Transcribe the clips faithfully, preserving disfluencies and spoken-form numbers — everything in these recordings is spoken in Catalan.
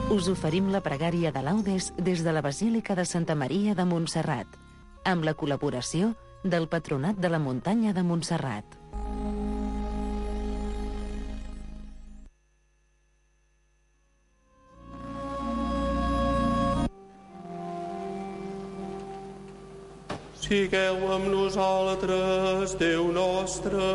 Us oferim la pregària de laudes des de la Basílica de Santa Maria de Montserrat, amb la col·laboració del Patronat de la Muntanya de Montserrat. Sigueu amb nosaltres, Déu nostre.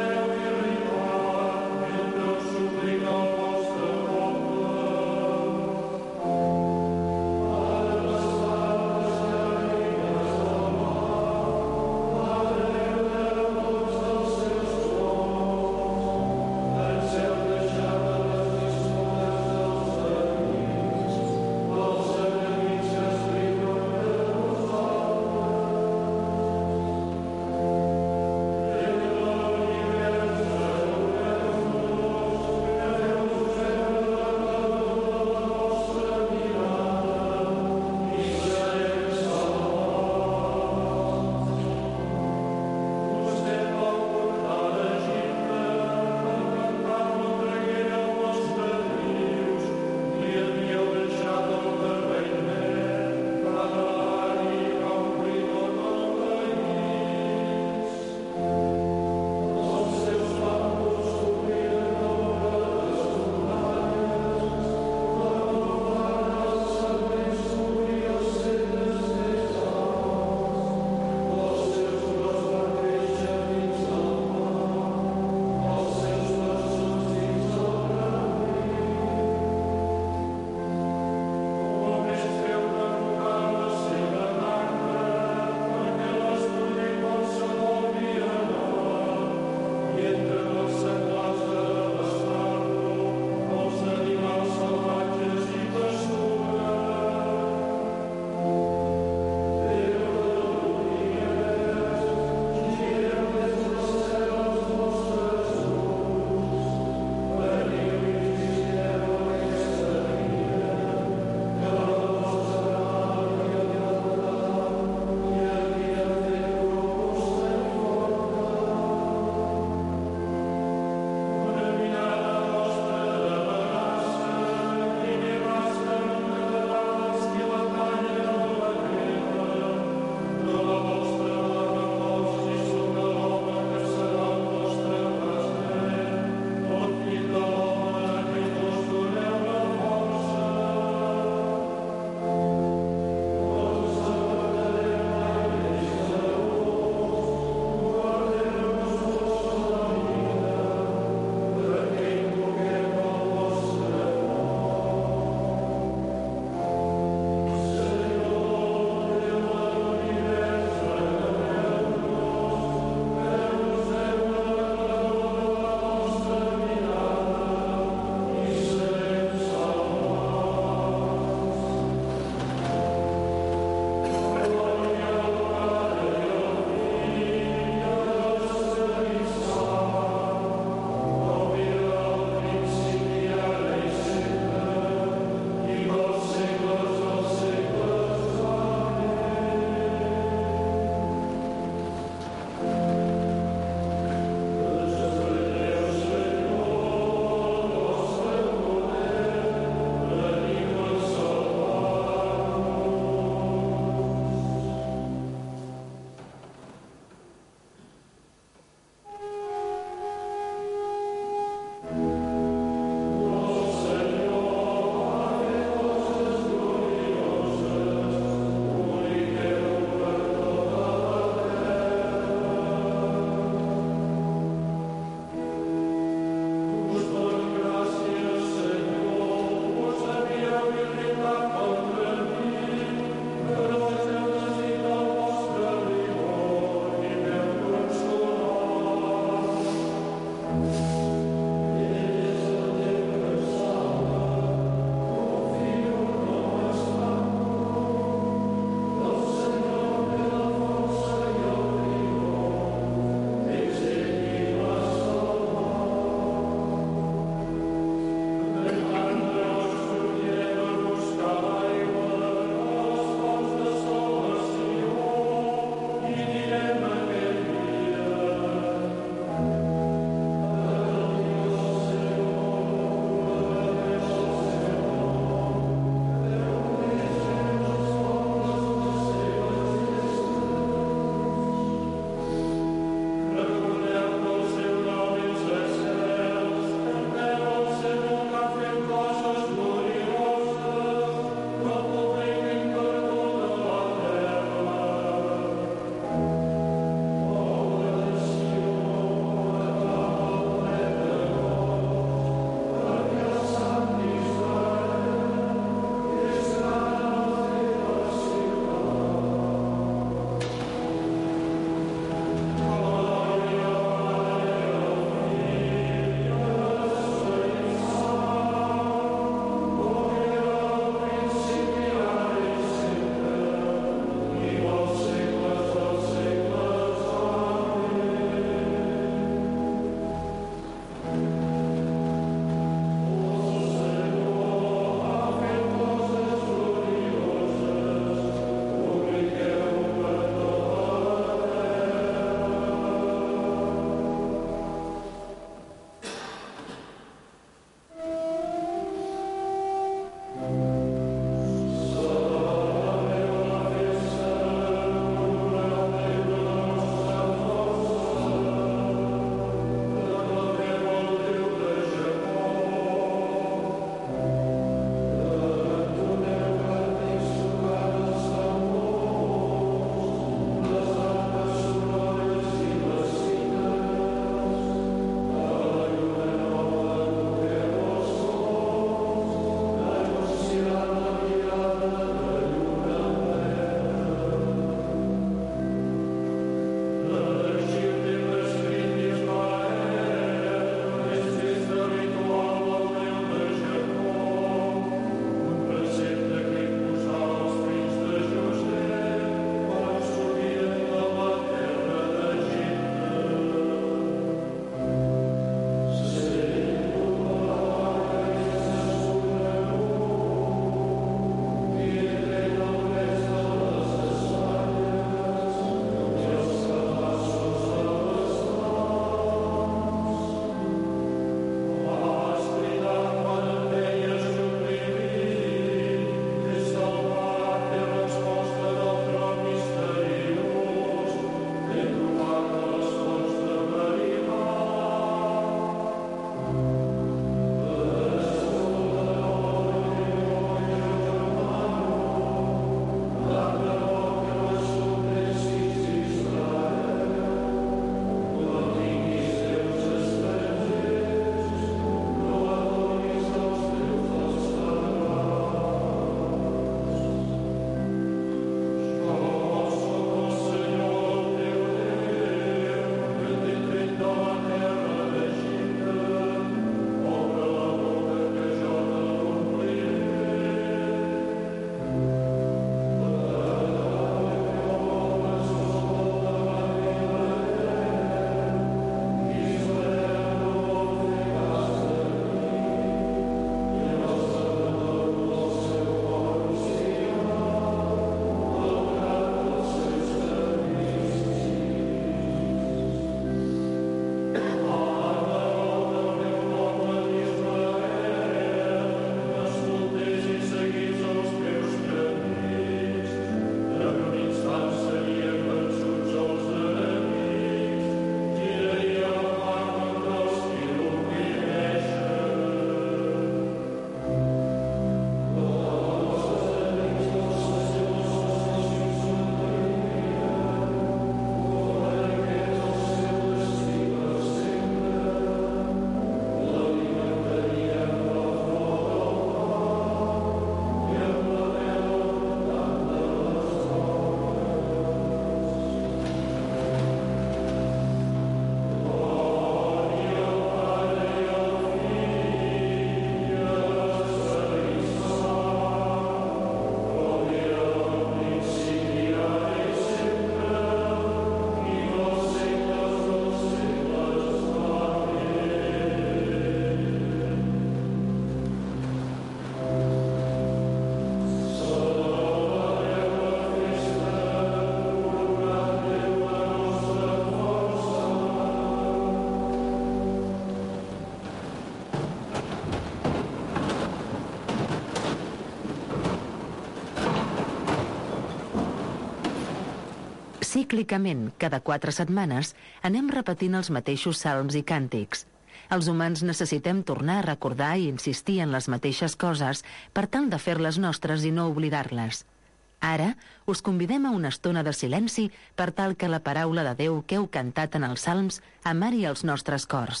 Cíclicament, cada quatre setmanes, anem repetint els mateixos salms i càntics. Els humans necessitem tornar a recordar i insistir en les mateixes coses per tal de fer-les nostres i no oblidar-les. Ara, us convidem a una estona de silenci per tal que la paraula de Déu que heu cantat en els salms amari els nostres cors.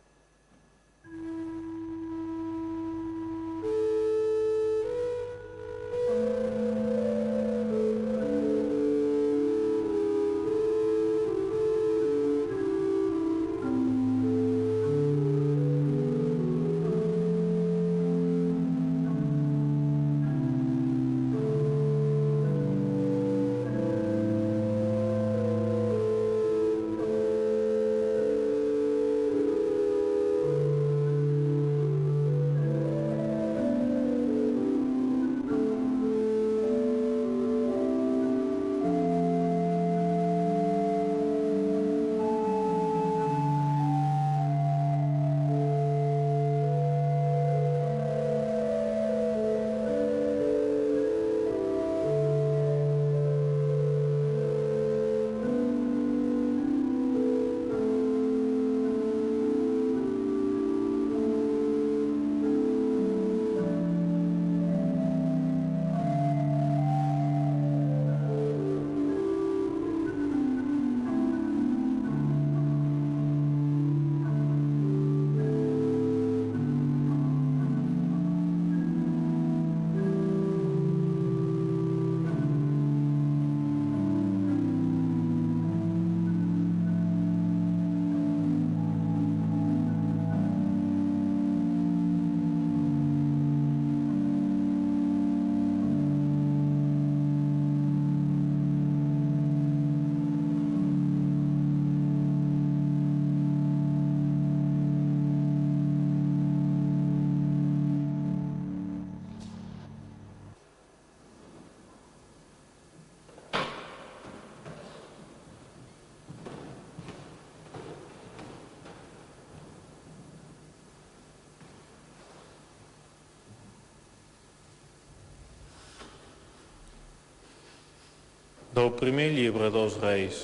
Del primer llibre dels Reis.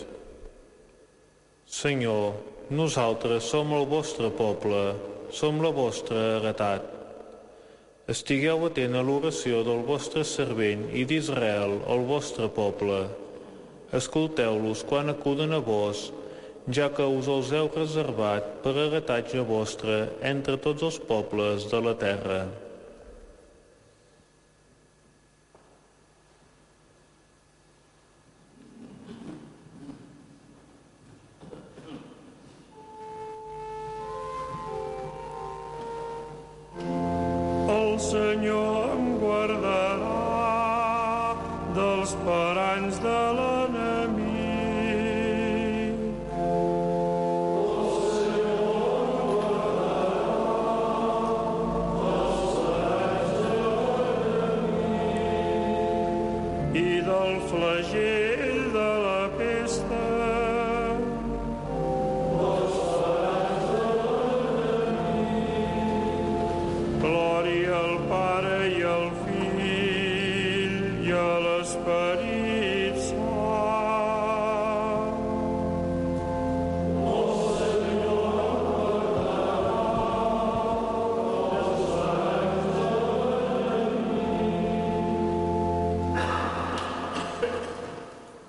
Senyor, nosaltres som el vostre poble, som la vostra heretat. Estigueu atent a l'oració del vostre servent i d'Israel, el vostre poble. Escolteu-los quan acuden a vos, ja que us els heu reservat per heretatge vostre entre tots els pobles de la terra. El Senyor em guardarà dels paranys de l'enemic. El Senyor em guardarà dels paranys de l'enemic i del flagell de la pesta. Glòria al Pare i al Fill i a l'Esperit Sant. El Senyor guardarà els paranys de l'enemic.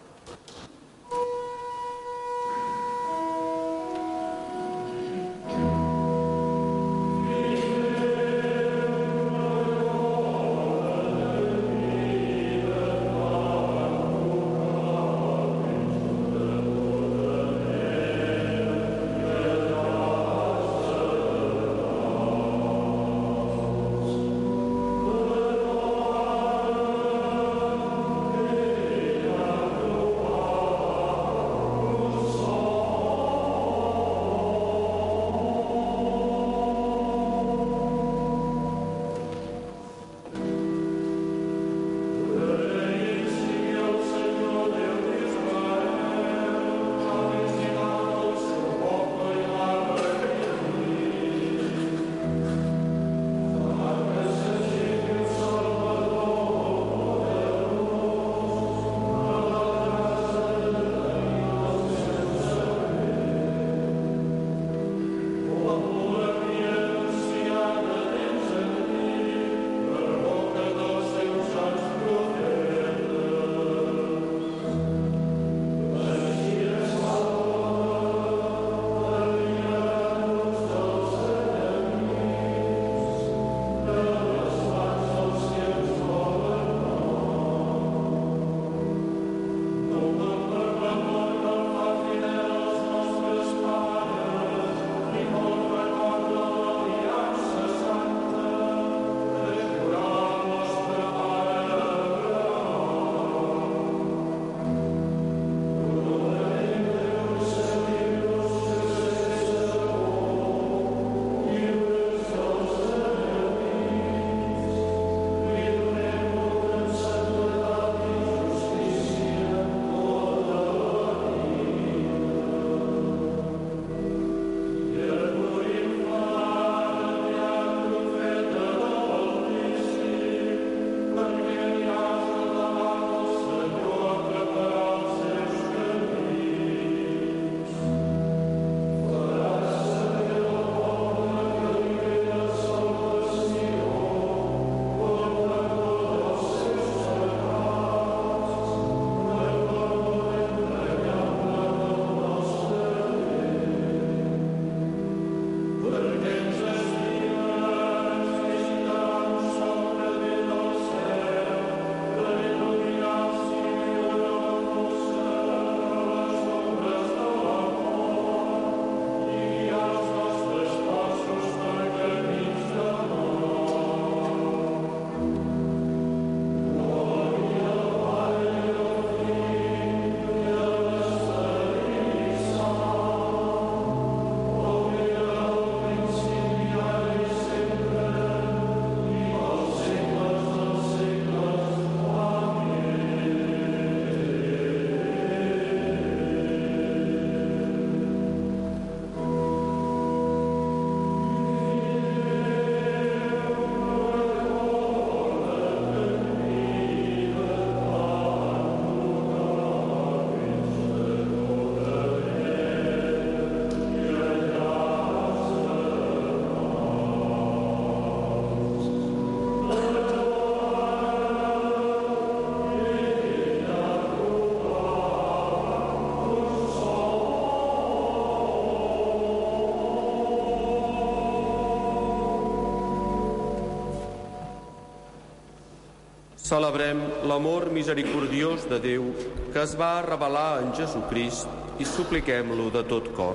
Celebrem l'amor misericordiós de Déu que es va revelar en Jesucrist i supliquem-lo de tot cor.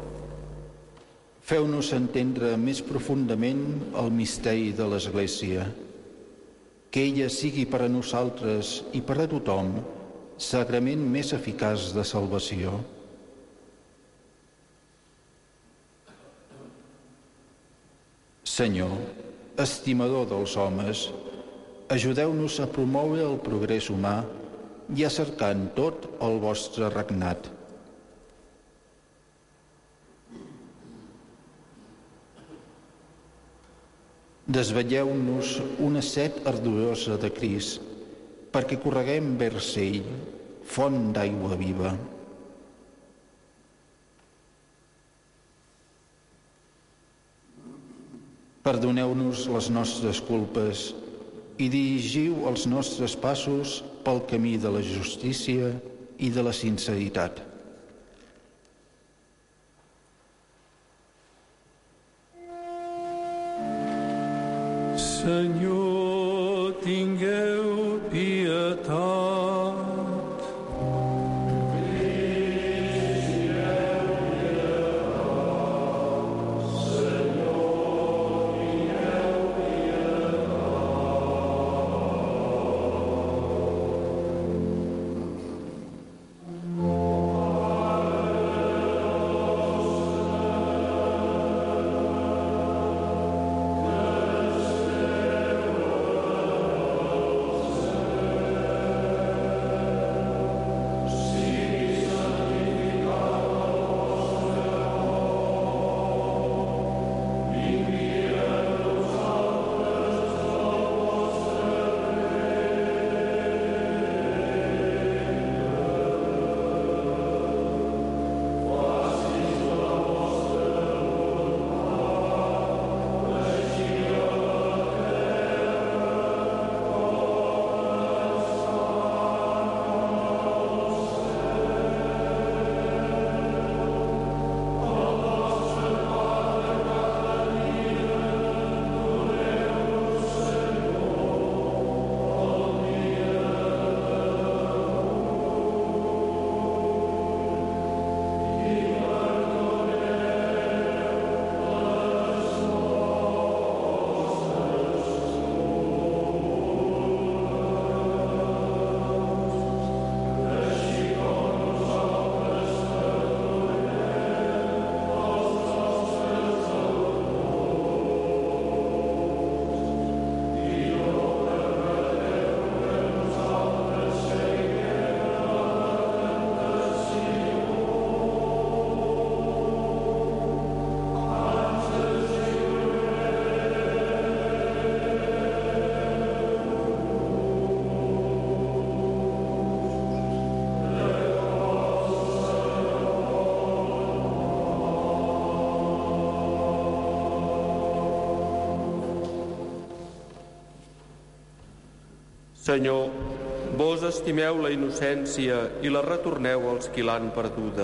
Feu-nos entendre més profundament el misteri de l'Església. Que ella sigui per a nosaltres i per a tothom sagrament més eficaç de salvació. Senyor, estimador dels homes, ajudeu-nos a promoure el progrés humà i a cercar en tot el vostre regnat. Desvetlleu-nos una set ardorosa de Crist, perquè correguem vers ell, font d'aigua viva. Perdoneu-nos les nostres culpes i dirigiu els nostres passos pel camí de la justícia i de la sinceritat. Senyor, tingueu pietat. Senyor, vos estimeu la innocència i la retorneu als qui l'han perduda.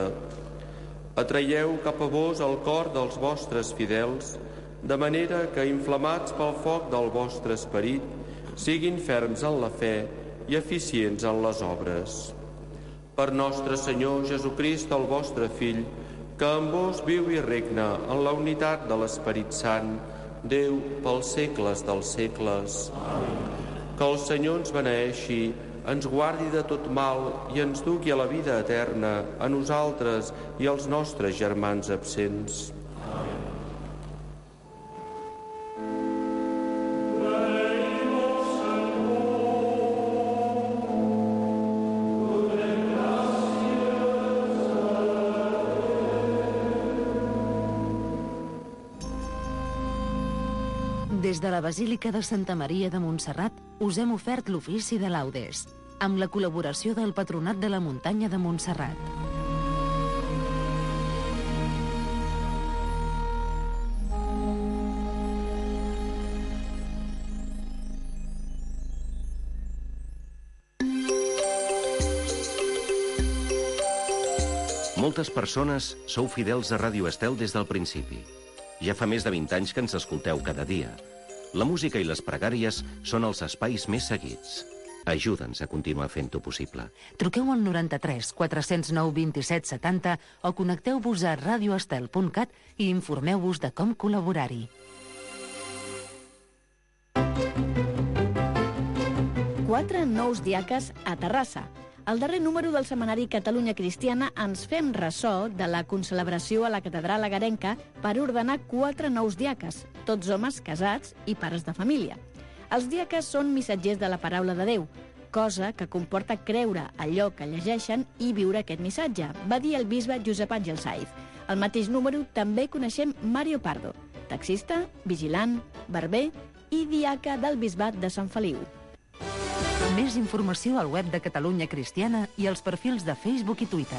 Atraieu cap a vos el cor dels vostres fidels, de manera que, inflamats pel foc del vostre esperit, siguin ferms en la fe i eficients en les obres. Per nostre Senyor Jesucrist, el vostre Fill, que amb vos viu i regna en la unitat de l'Esperit Sant, Déu pels segles dels segles. Amén. Que el Senyor ens beneeixi, ens guardi de tot mal i ens dugui a la vida eterna, a nosaltres i als nostres germans absents. Amén. Des de la Basílica de Santa Maria de Montserrat us hem ofert l'ofici de laudes, amb la col·laboració del Patronat de la Muntanya de Montserrat. Moltes persones sou fidels a Ràdio Estel des del principi. Ja fa més de vint anys que ens escolteu cada dia. La música i les pregàries són els espais més seguits. Ajuda'ns a continuar fent-ho possible. Truqueu al noranta-tres quatre cents nou vint-i-set setanta o connecteu-vos a radio estel punt cat i informeu-vos de com col·laborar-hi. Quatre nous diaques a Terrassa. Al darrer número del setmanari Catalunya Cristiana ens fem ressò de la concelebració a la catedral agarenca per ordenar quatre nous diaques, tots homes casats i pares de família. Els diaques són missatgers de la paraula de Déu, cosa que comporta creure allò que llegeixen i viure aquest missatge, va dir el bisbe Josep Àngel Saiz. Al mateix número també coneixem Mario Pardo, taxista, vigilant, barber i diaca del bisbat de Sant Feliu. Més informació al web de Catalunya Cristiana i als perfils de Facebook i Twitter.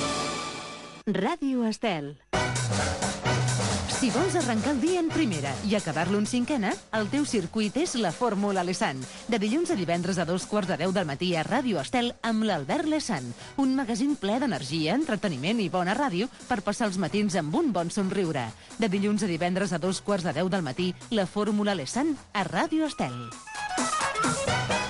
Ràdio Estel. Si vols arrencar el dia en primera i acabar-lo en cinquena, el teu circuit és la Fórmula Lesan. De dilluns a divendres a dos quarts de deu del matí a Ràdio Estel amb l'Albert Lesan. Un magazín ple d'energia, entreteniment i bona ràdio per passar els matins amb un bon somriure. De dilluns a divendres a dos quarts de deu del matí, la Fórmula Lesan a Ràdio Estel.